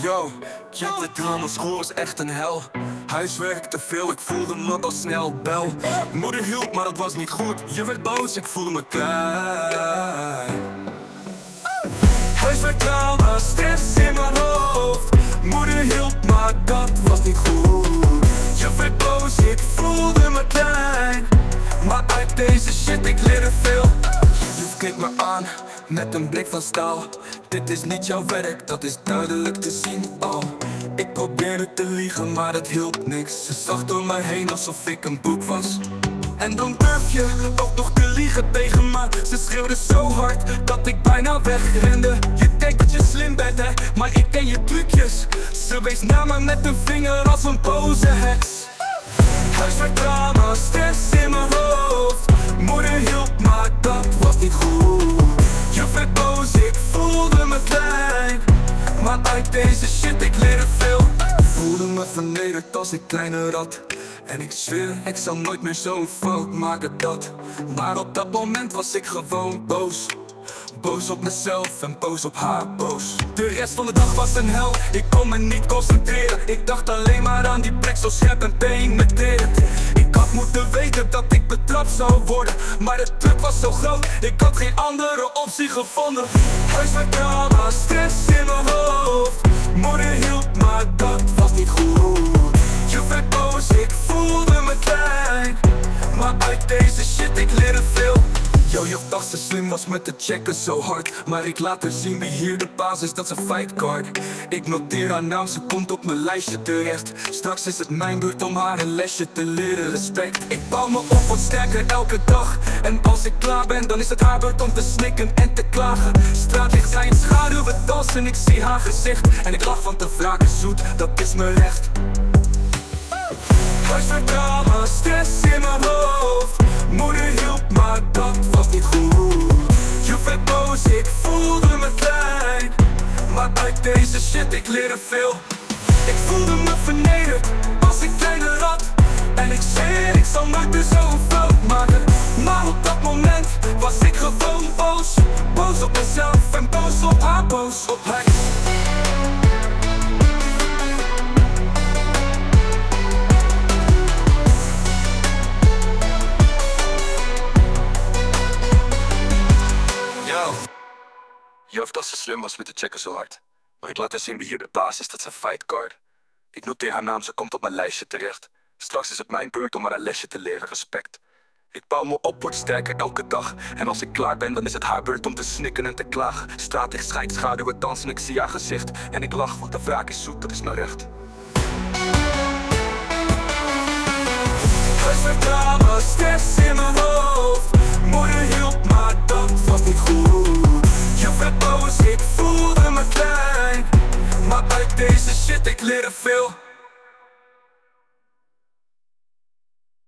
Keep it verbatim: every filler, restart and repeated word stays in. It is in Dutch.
Yo, ja, de drama school is echt een hel. Huiswerk te veel, ik voelde me al snel bel. Moeder hielp, maar dat was niet goed. Je werd boos, ik voelde me klein. Huiswerk, drama, stress in mijn hoofd. Moeder hielp, maar dat was niet goed. Je werd boos, ik voelde me klein. Maar uit deze shit, ik leerde veel. Je keek me aan, met een blik van staal. Dit is niet jouw werk, dat is duidelijk te zien. Oh, ik probeerde te liegen, maar het hielp niks. Ze zag door mij heen alsof ik een boek was. En dan durf je ook nog te liegen tegen me. Ze schreeuwde zo hard, dat ik bijna wegrende. Je denkt dat je slim bent, hè, maar ik ken je trucjes. Ze wees naar me met een vinger als een boze heks. Huiswerk, drama, stress in mijn hoofd. Moeder hielp, maar dat was niet goed. Je werd boos, ik voelde me klein. Maar uit deze shit, ik leerde veel. Ik voelde me vernederd als ik kleine rat. En ik zweer, ik zal nooit meer zo'n fout maken dat. Maar op dat moment was ik gewoon boos. Boos op mezelf en boos op haar, boos. De rest van de dag was een hel, ik kon me niet concentreren. Ik dacht alleen maar aan die plek zo scherp en penetrerend. Ik had moeten weten dat ik betrapt zou worden, maar de druk was zo groot, ik had geen andere optie gevonden. Huiswerk, drama, stress in mijn hoofd. Moeder hielp, maar dat was niet goed. Je werd boos, ik voelde me klein. Maar uit deze shit, ik leerde veel. Yo, je dacht ze slim was met de checken zo hard. Maar ik laat haar zien wie hier de baas is, dat is een fight card. Ik noteer haar naam, ze komt op mijn lijstje terecht. Straks is het mijn beurt om haar een lesje te leren, respect. Ik bouw me op wat sterker elke dag. En als ik klaar ben, dan is het haar beurt om te snikken en te klagen. Straatlicht zijn schaduwen dansen, ik zie haar gezicht. En ik lach, want de wraak is zoet, dat is mijn recht. Huiswerk, drama, stress in mijn hoofd. Moeder hielp, maar dat was niet goed. Je werd boos, ik voelde me klein. Maar uit deze shit, ik leerde veel. Ik voelde me vernederd als ik kleine rat. En ik zweer, ik zal nooit meer zo'n fout maken. Maar op dat moment was ik gewoon boos. Boos op mezelf en boos op haar, boos op haar. Juf dat ze slim was met de checken zo hard. Maar ik laat haar zien wie hier de baas is, dat is een fight card. Ik noteer haar naam, ze komt op mijn lijstje terecht. Straks is het mijn beurt om haar een lesje te leren, respect. Ik bouw me op, word sterker elke dag. En als ik klaar ben, dan is het haar beurt om te snikken en te klagen. Straatlicht schijnt, schaduwen dansen, ik zie haar gezicht. En ik lach, want de wraak is zoet, dat is mijn recht. Huiswerk, drama, stress in mijn hoofd. Moeder hielp, maar dat was niet goed. Je werd boos, ik voelde me klein. Maar uit deze shit, ik leerde veel.